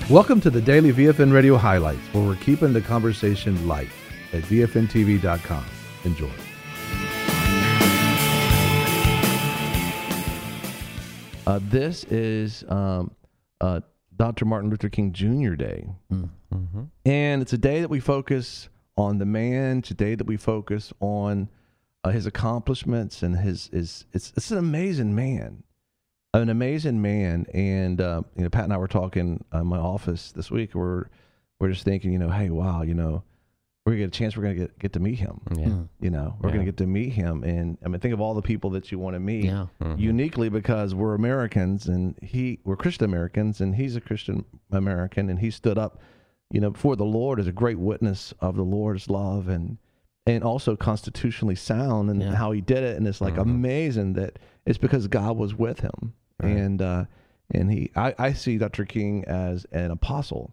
Welcome to the Daily VFN Radio Highlights, where we're keeping the conversation light at VFNTV.com. Enjoy. This is Dr. Martin Luther King Jr. Day. Mm-hmm. And it's a day that we focus on the man. It's a day that we focus on his accomplishments and it's an amazing man. An amazing man. And, Pat and I were talking in my office this week. We're just thinking, hey, wow, we're going to get a chance. We're going to get to meet him. Yeah. We're going to get to meet him. And I mean, think of all the people that you want to meet uniquely, because we're Americans and we're Christian Americans, and he's a Christian American, and he stood up, before the Lord as a great witness of the Lord's love and also constitutionally sound and how he did it. And it's like amazing that it's because God was with him. Right. And I see Dr. King as an apostle.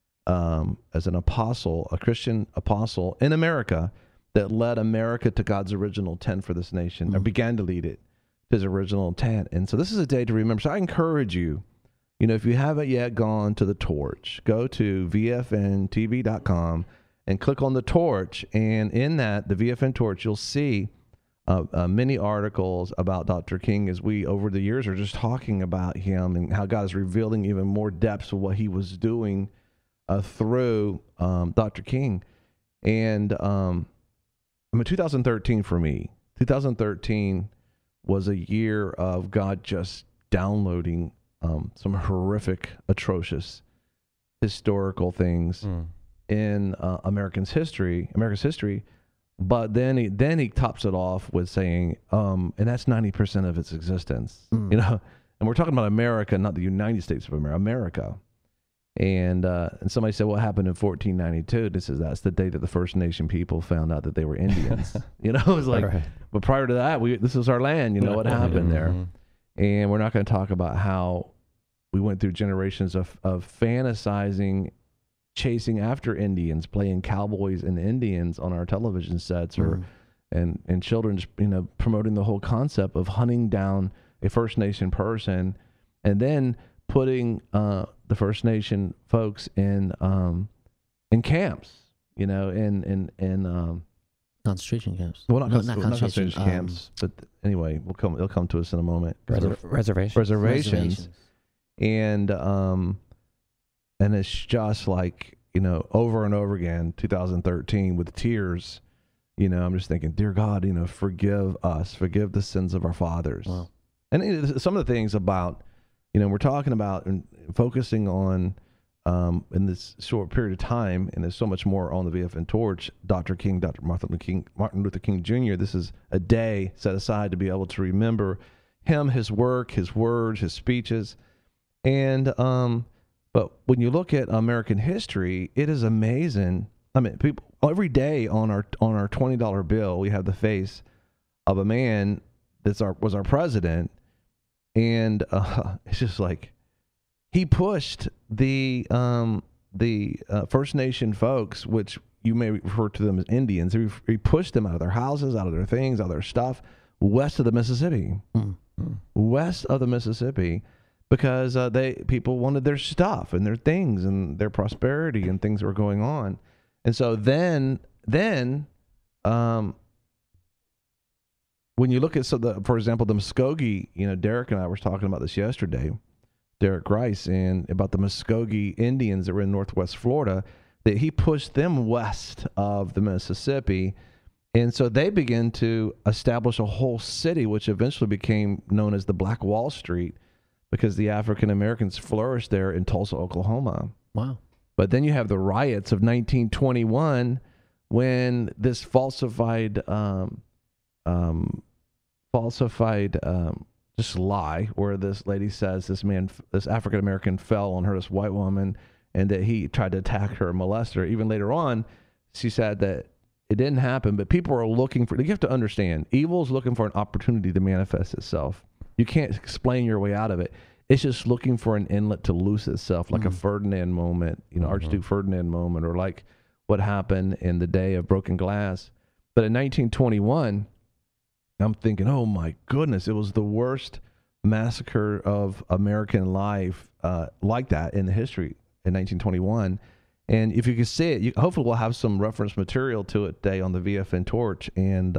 A Christian apostle in America that led America to God's original intent for this nation, or began to lead it to his original intent. And so this is a day to remember. So I encourage you, if you haven't yet gone to the torch, go to VFNTV.com and click on the torch. And in that, the VFN torch, you'll see many articles about Dr. King, as we, over the years, are just talking about him and how God is revealing even more depths of what he was doing through Dr. King. And 2013 for me, 2013 was a year of God just downloading some horrific, atrocious, historical things in America's history. But then he tops it off with saying, and that's 90% of its existence, and we're talking about America, not the United States of America. And somebody said, what happened in 1492? That's the day that the First Nation people found out that they were Indians. It was like, but prior to that, this was our land. What happened there? And we're not going to talk about how we went through generations of fantasizing, chasing after Indians, playing cowboys and Indians on our television sets, and children, promoting the whole concept of hunting down a First Nation person, and then putting the First Nation folks in camps, in concentration camps. Well, not concentration camps, but anyway, it'll come to us in a moment. Reservations. And it's just like, over and over again, 2013 with tears, I'm just thinking, dear God, forgive us, forgive the sins of our fathers. Wow. And some of the things about, we're talking about and focusing on in this short period of time, and there's so much more on the VFN Torch, Dr. Martin Luther King Jr. This is a day set aside to be able to remember him, his work, his words, his speeches. And but when you look at American history, it is amazing. I mean, people every day on our $20 bill, we have the face of a man was our president. And it's just like he pushed the First Nation folks, which you may refer to them as Indians. He pushed them out of their houses, out of their things, out of their stuff, west of the Mississippi, because people wanted their stuff and their things and their prosperity and things that were going on. And so then. When you look at, for example, the Muskogee, Derek and I were talking about this yesterday, Derek Rice, and about the Muskogee Indians that were in Northwest Florida, that he pushed them west of the Mississippi. And so they began to establish a whole city, which eventually became known as the Black Wall Street, because the African Americans flourished there in Tulsa, Oklahoma. Wow. But then you have the riots of 1921, when this falsified just lie, where this lady says this African American fell on her, this white woman, and that he tried to attack her, molest her. Even later on, she said that it didn't happen, but people are looking for. You have to understand, evil is looking for an opportunity to manifest itself. You can't explain your way out of it. It's just looking for an inlet to loose itself, like a Ferdinand moment, Archduke Ferdinand moment, or like what happened in the day of broken glass. But in 1921. I'm thinking, oh my goodness, it was the worst massacre of American life like that in the history. in 1921. And if you can see it, hopefully we'll have some reference material to it today on the VFN Torch. And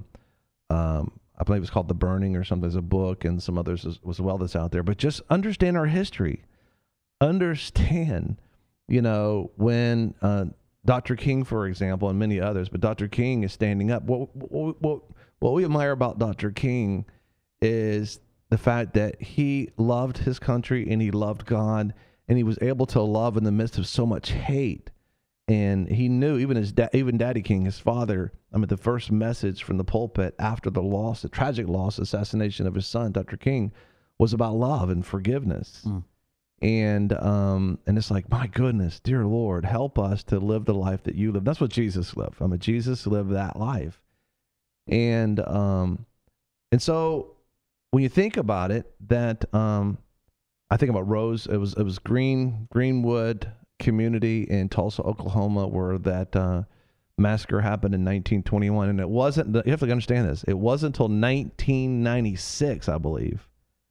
I believe it's called The Burning or something. There's a book and some others as well that's out there. But just understand our history. Understand, when Dr. King, for example, and many others, but Dr. King is standing up. What we admire about Dr. King is the fact that he loved his country and he loved God, and he was able to love in the midst of so much hate. And he knew, even Daddy King, his father, the first message from the pulpit after the tragic assassination of his son, Dr. King, was about love and forgiveness. And it's like, my goodness, dear Lord, help us to live the life that you live. That's what Jesus lived. Jesus lived that life. And so when you think about it, that I think about Rose. It was Greenwood community in Tulsa, Oklahoma, where that massacre happened in 1921. And it wasn't, you have to understand this, it wasn't until 1996, I believe,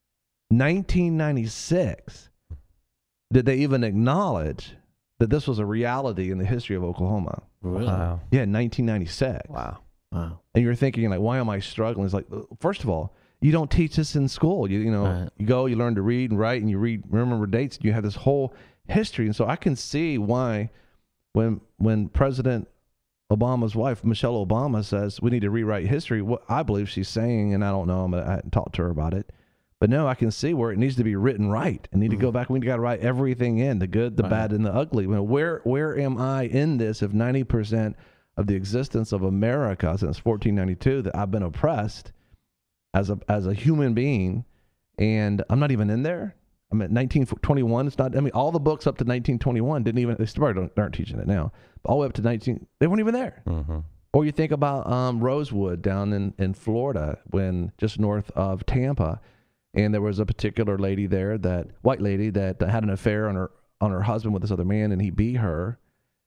1996, did they even acknowledge that this was a reality in the history of Oklahoma. Really? Wow. Yeah, 1996. Wow. And you're thinking, like, why am I struggling? It's like, first of all, you don't teach this in school. You go, you learn to read and write, and you remember dates, and you have this whole history. And so I can see why when President Obama's wife, Michelle Obama, says we need to rewrite history, what I believe she's saying, and I don't know, I hadn't talked to her about it, but no, I can see where it needs to be written right. I need to go back. We got to write everything in, the good, the bad, and the ugly. Where am I in this if 90% of the existence of America since 1492 that I've been oppressed as a human being, and I'm not even in there? I'm at 1921. It's not. All the books up to 1921 didn't even. They still aren't teaching it now. But all the way up to they weren't even there. Mm-hmm. Or you think about Rosewood down in Florida, when just north of Tampa, and there was a particular lady there, white lady that had an affair on her husband with this other man, and he beat her,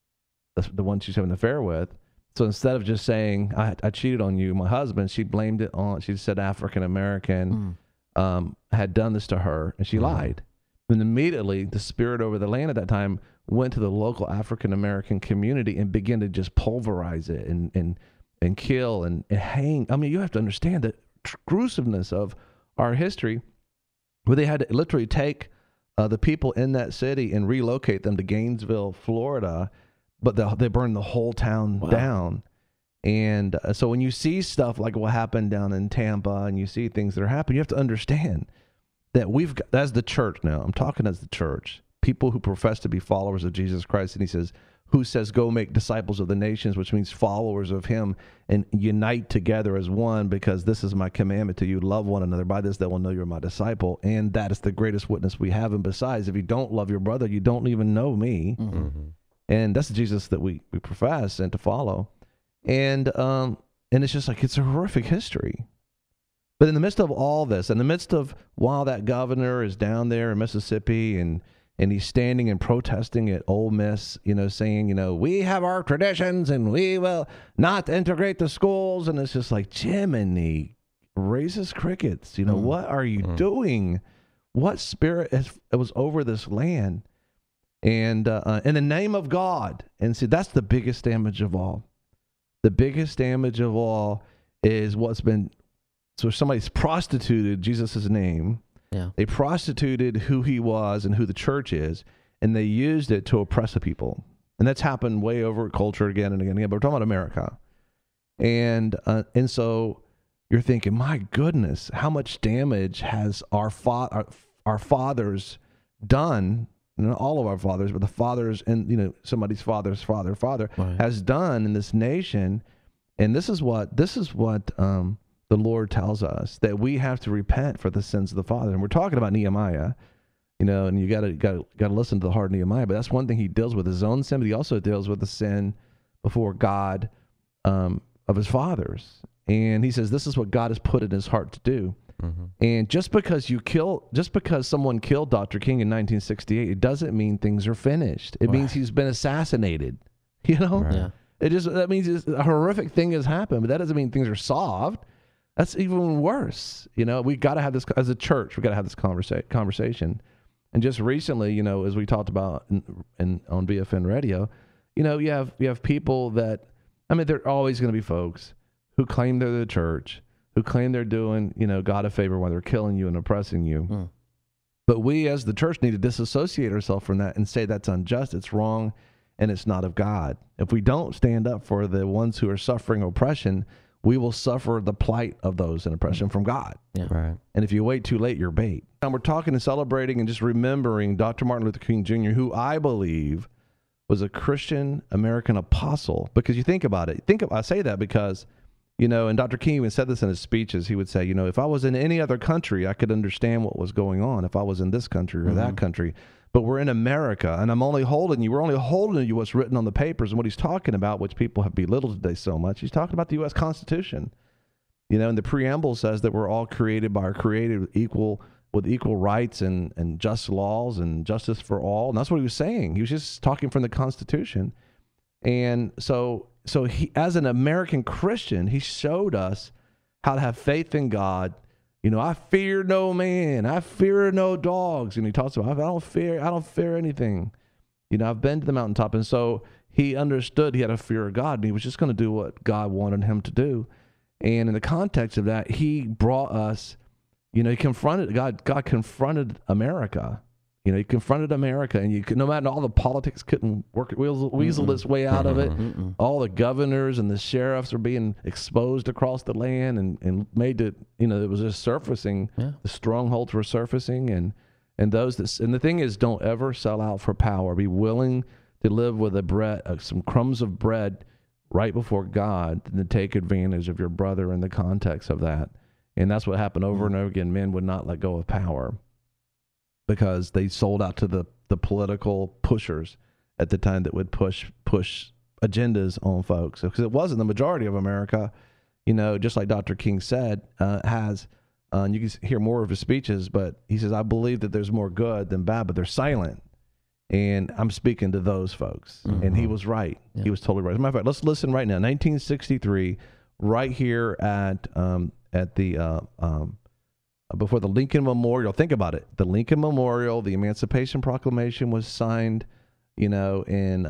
the one she's having an affair with. So instead of just saying I cheated on you, my husband, she blamed it on. She said African American. Had done this to her, and she lied. And immediately the spirit over the land at that time went to the local African American community and began to just pulverize it and kill and hang. You have to understand the gruesomeness of our history, where they had to literally take the people in that city and relocate them to Gainesville, Florida, but they burned the whole town down. And so when you see stuff like what happened down in Tampa, and you see things that are happening, you have to understand that we've got, as the church now, I'm talking as the church, people who profess to be followers of Jesus Christ. And he says, who says, go make disciples of the nations, which means followers of him, and unite together as one, because this is my commandment to you, love one another. By this, they will know you're my disciple. And that is the greatest witness we have. And besides, if you don't love your brother, you don't even know me. Mm-hmm. And that's the Jesus that we profess and to follow. And it's just like, it's a horrific history. But in the midst of all this, in the midst of while that governor is down there in Mississippi and he's standing and protesting at Ole Miss, saying, we have our traditions and we will not integrate the schools. And it's just like, Jiminy, raises crickets. What are you doing? What spirit was over this land? And in the name of God. And see, that's the biggest damage of all. The biggest damage of all is so somebody's prostituted Jesus' name. Yeah. They prostituted who he was and who the church is, and they used it to oppress the people. And that's happened way over culture again and again and again, but we're talking about America. And so you're thinking, my goodness, how much damage has our fathers done? All of our fathers, but the fathers and somebody's father's father has done in this nation. And this is what the Lord tells us, that we have to repent for the sins of the father. And we're talking about Nehemiah, and you got to listen to the heart of Nehemiah. But that's one thing he deals with, his own sin, but he also deals with the sin before God of his fathers. And he says this is what God has put in his heart to do. Mm-hmm. And just because someone killed Dr. King in 1968, it doesn't mean things are finished. It means he's been assassinated. Right. Yeah. That means a horrific thing has happened, but that doesn't mean things are solved. That's even worse. We got to have this as a church. We got to have this conversation. And just recently, you know, as we talked about on BFN Radio, you know, you have people that, I mean, there are always going to be folks who claim they're the church, who claim they're doing, you know, God a favor while they're killing you and oppressing you. But we as the church need to disassociate ourselves from that and say that's unjust, it's wrong, and it's not of God. If we don't stand up for the ones who are suffering oppression, we will suffer the plight of those in oppression from God. Yeah. Right. And if you wait too late, you're bait. And we're talking and celebrating and just remembering Dr. Martin Luther King Jr., who I believe was a Christian American apostle. Because you think about it. I say that because, you know, and Dr. King even said this in his speeches. He would say, you know, if I was in any other country, I could understand what was going on if I was in this country or that country. But we're in America, and we're only holding you what's written on the papers. And what he's talking about, which people have belittled today so much, he's talking about the U.S. Constitution. You know, and the preamble says that we're all created by our Creator with equal rights and just laws and justice for all. And that's what he was saying. He was just talking from the Constitution. And so he, as an American Christian, he showed us how to have faith in God. You know, I fear no man, I fear no dogs. And he talks about, I don't fear anything. You know, I've been to the mountaintop. And so he understood he had a fear of God, and he was just going to do what God wanted him to do. And in the context of that, he brought us, you know, he confronted, God confronted America. You know, he confronted America, and no matter all the politics couldn't weasel its way out of it. All the governors and the sheriffs are being exposed across the land and made to, you know, it was just surfacing. Yeah. The strongholds were surfacing, and the thing is, don't ever sell out for power. Be willing to live with some crumbs of bread right before God, and to take advantage of your brother in the context of that. And that's what happened over and over again. Men would not let go of power, because they sold out to the political pushers at the time that would push agendas on folks. Because it wasn't the majority of America, you know, just like Dr. King said, has, you can hear more of his speeches, but he says, I believe that there's more good than bad, but they're silent. And I'm speaking to those folks. And he was right. Yeah. He was totally right. As a matter of fact, let's listen right now. 1963, right here at the before the Lincoln Memorial. Think about it. The Lincoln Memorial, the Emancipation Proclamation was signed, you know, in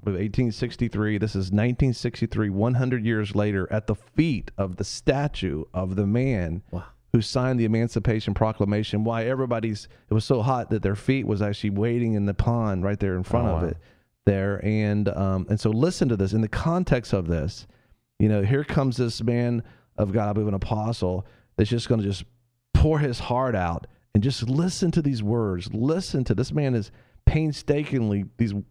1863. This is 1963, 100 years later, at the feet of the statue of the man who signed the Emancipation Proclamation. Why it was so hot that their feet was actually waiting in the pond right there in front of it there. And so listen to this. In the context of this, you know, here comes this man of God, I believe an apostle, that's just going to just pour his heart out, and just listen to these words. Listen to this man is painstakingly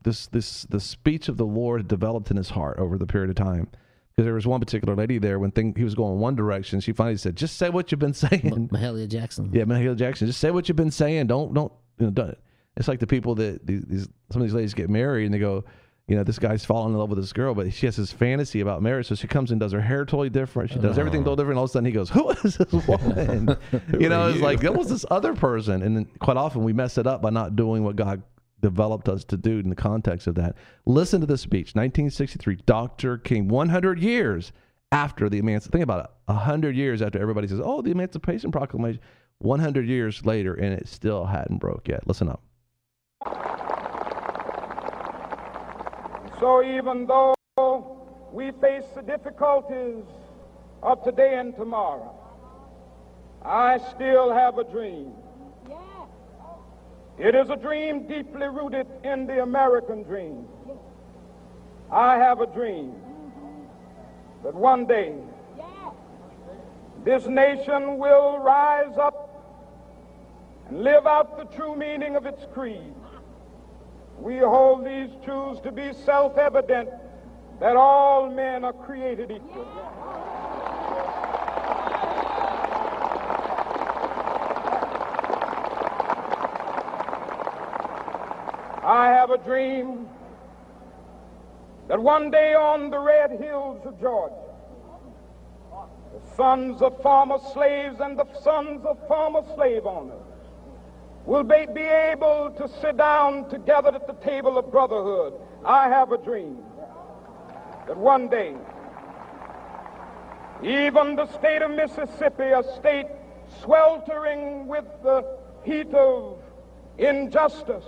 the speech of the Lord developed in his heart over the period of time. Because there was one particular lady there when he was going one direction, she finally said, "Just say what you've been saying." Mahalia Jackson. Yeah, Mahalia Jackson. Just say what you've been saying. Don't. It's like the people that some of these ladies get married and they go, you know, this guy's falling in love with this girl, but she has this fantasy about marriage. So she comes and does her hair totally different. She does everything totally different. All of a sudden he goes, who is this woman? You know, it's like, that was this other person. And then quite often we mess it up by not doing what God developed us to do in the context of that. Listen to this speech, 1963, Dr. King, 100 years after the Emancipation. Think about it, 100 years after everybody says, oh, the Emancipation Proclamation, 100 years later, and it still hadn't broke yet. Listen up. So even though we face the difficulties of today and tomorrow, I still have a dream. It is a dream deeply rooted in the American dream. I have a dream that one day this nation will rise up and live out the true meaning of its creed. We hold these truths to be self-evident, that all men are created equal. I have a dream that one day on the red hills of Georgia, the sons of former slaves and the sons of former slave owners will be able to sit down together at the table of brotherhood. I have a dream that one day, even the state of Mississippi, a state sweltering with the heat of injustice,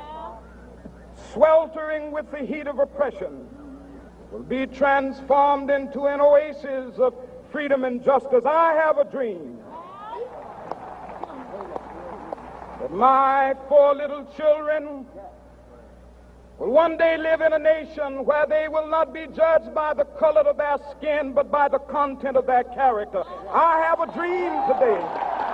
sweltering with the heat of oppression, will be transformed into an oasis of freedom and justice. I have a dream that my 4 little children will one day live in a nation where they will not be judged by the color of their skin, but by the content of their character. I have a dream today.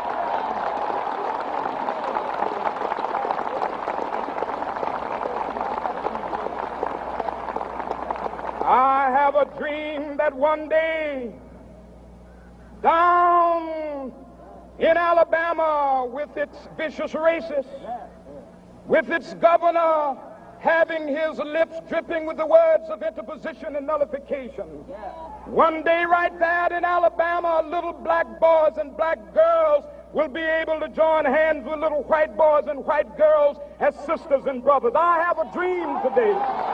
I have a dream that one day, down in Alabama, with its vicious racists, with its governor having his lips dripping with the words of interposition and nullification, one day right there in Alabama, little black boys and black girls will be able to join hands with little white boys and white girls as sisters and brothers. I have a dream today.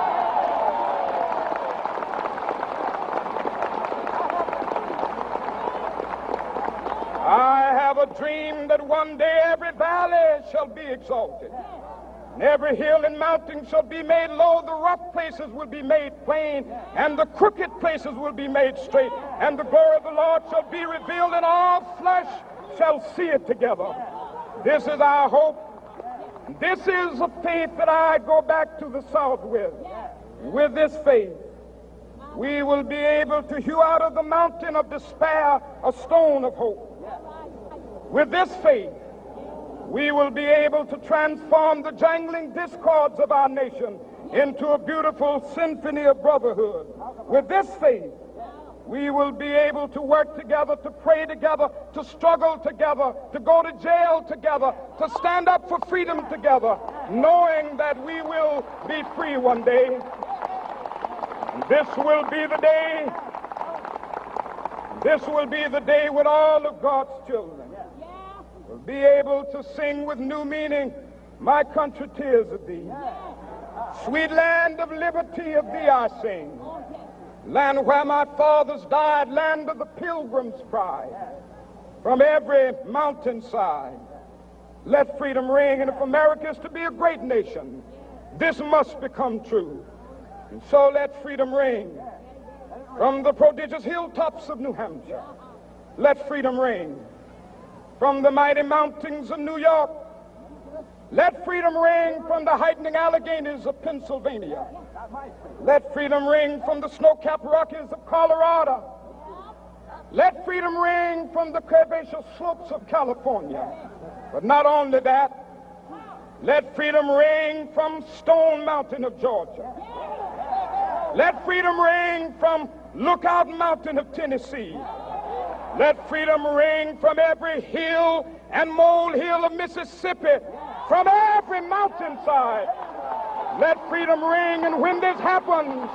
I have a dream that one day every valley shall be exalted, and every hill and mountain shall be made low. The rough places will be made plain, and the crooked places will be made straight, and the glory of the Lord shall be revealed, and all flesh shall see it together. This is our hope. This is a faith that I go back to the South with. With this faith, we will be able to hew out of the mountain of despair a stone of hope. With this faith, we will be able to transform the jangling discords of our nation into a beautiful symphony of brotherhood. With this faith, we will be able to work together, to pray together, to struggle together, to go to jail together, to stand up for freedom together, knowing that we will be free one day. This will be the day. This will be the day when all of God's children will be able to sing with new meaning, my country, 'tis of thee. Sweet land of liberty, of thee I sing. Land where my fathers died, land of the pilgrim's pride. From every mountainside, let freedom ring. And if America is to be a great nation, this must become true. And so let freedom ring. From the prodigious hilltops of New Hampshire, let freedom ring. From the mighty mountains of New York, let freedom ring. From the heightening Alleghenies of Pennsylvania, let freedom ring. From the snow-capped Rockies of Colorado, let freedom ring. From the curvaceous slopes of California. But not only that, let freedom ring from Stone Mountain of Georgia. Let freedom ring from Lookout Mountain of Tennessee. Let freedom ring from every hill and molehill of Mississippi, from every mountainside. Let freedom ring. And when this happens,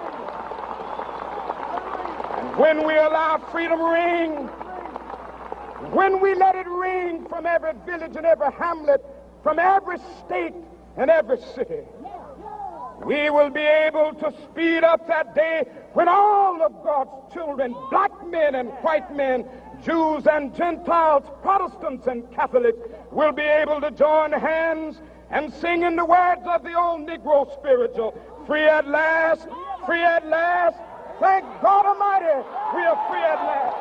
and when we allow freedom ring, when we let it ring from every village and every hamlet, from every state and every city, we will be able to speed up that day when all of God's children, black men and white men, Jews and Gentiles, Protestants and Catholics, will be able to join hands and sing in the words of the old Negro spiritual, free at last, free at last. Thank God Almighty, we are free at last.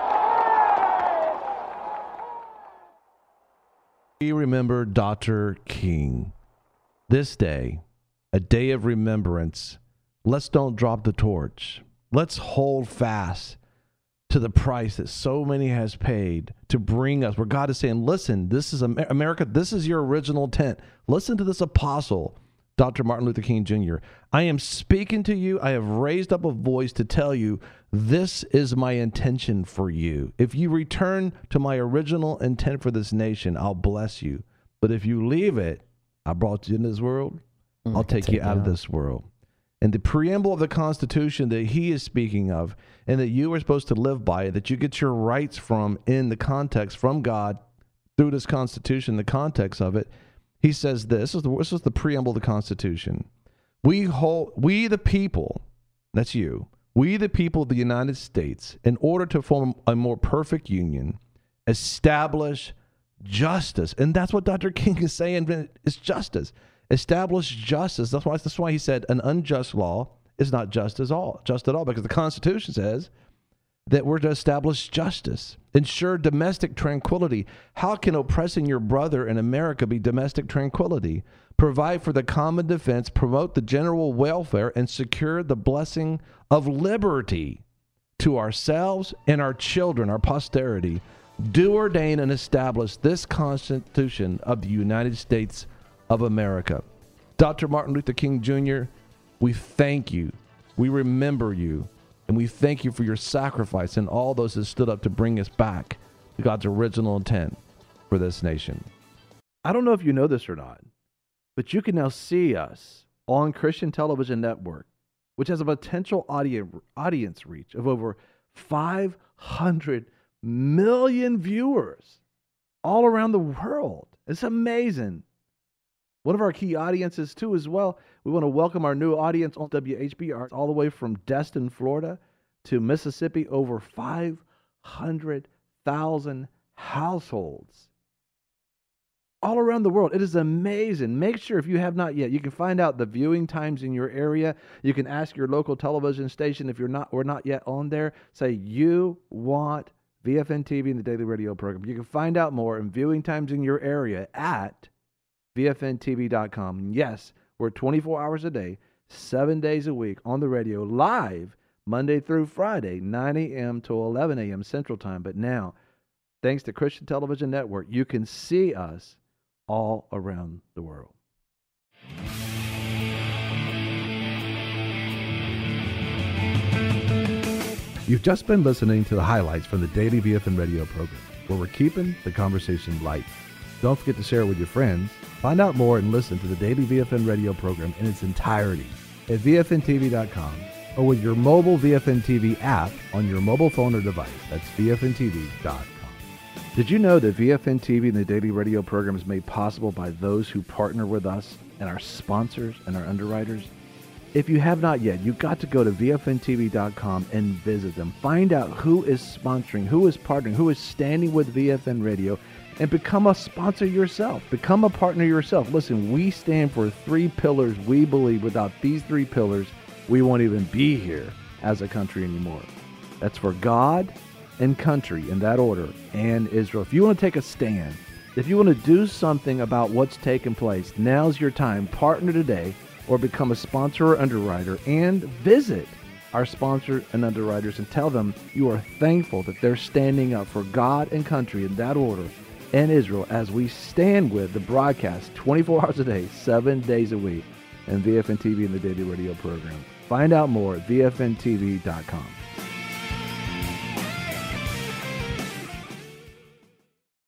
We remember Dr. King. This day, a day of remembrance. Let's don't drop the torch. Let's hold fast to the price that so many has paid to bring us, where God is saying, listen, this is America, this is your original tent. Listen to this apostle, Dr. Martin Luther King Jr. I am speaking to you. I have raised up a voice to tell you, this is my intention for you. If you return to my original intent for this nation, I'll bless you. But if you leave it, I brought you into this world, I'll take you out of this world. And the preamble of the Constitution that he is speaking of, and that you are supposed to live by, that you get your rights from in the context from God through this Constitution, the context of it, he says this is the preamble of the Constitution. We the people, that's you, we the people of the United States, in order to form a more perfect union, establish, justice. And that's what Dr. King is saying. It's justice. Establish justice. That's why he said an unjust law is not just at all, because the Constitution says that we're to establish justice, ensure domestic tranquility. How can oppressing your brother in America be domestic tranquility? Provide for the common defense, promote the general welfare, and secure the blessing of liberty to ourselves and our children, our posterity. Do ordain and establish this Constitution of the United States of America. Dr. Martin Luther King Jr., we thank you. We remember you. And we thank you for your sacrifice and all those that stood up to bring us back to God's original intent for this nation. I don't know if you know this or not, but you can now see us on Christian Television Network, which has a potential audience reach of over 500 million viewers all around the world. It's amazing. One of our key audiences, too, as well. We want to welcome our new audience on WHBR all the way from Destin, Florida to Mississippi. Over 500,000 households all around the world. It is amazing. Make sure, if you have not yet, you can find out the viewing times in your area. You can ask your local television station if we're not yet on there. Say you want VFN TV and the Daily Radio program. You can find out more and viewing times in your area at VFNTV.com. Yes, we're 24 hours a day, 7 days a week on the radio, live Monday through Friday, 9 a.m. to 11 a.m. Central Time. But now, thanks to Christian Television Network, you can see us all around the world. You've just been listening to the highlights from the Daily VFN Radio program, where we're keeping the conversation light. Don't forget to share it with your friends. Find out more and listen to the Daily VFN Radio program in its entirety at VFNTV.com or with your mobile VFN TV app on your mobile phone or device. That's VFNTV.com. Did you know that VFN TV and the Daily Radio program is made possible by those who partner with us and our sponsors and our underwriters? If you have not yet, you've got to go to VFNTV.com and visit them. Find out who is sponsoring, who is partnering, who is standing with VFN Radio, and become a sponsor yourself. Become a partner yourself. Listen, we stand for 3 pillars. We believe without these 3 pillars, we won't even be here as a country anymore. That's for God and country in that order, and Israel. If you want to take a stand, if you want to do something about what's taking place, now's your time. Partner today or become a sponsor or underwriter and visit our sponsors and underwriters and tell them you are thankful that they're standing up for God and country in that order and Israel as we stand with the broadcast 24 hours a day, 7 days a week, and VFN TV and the Daily Radio program. Find out more at VFNTV.com.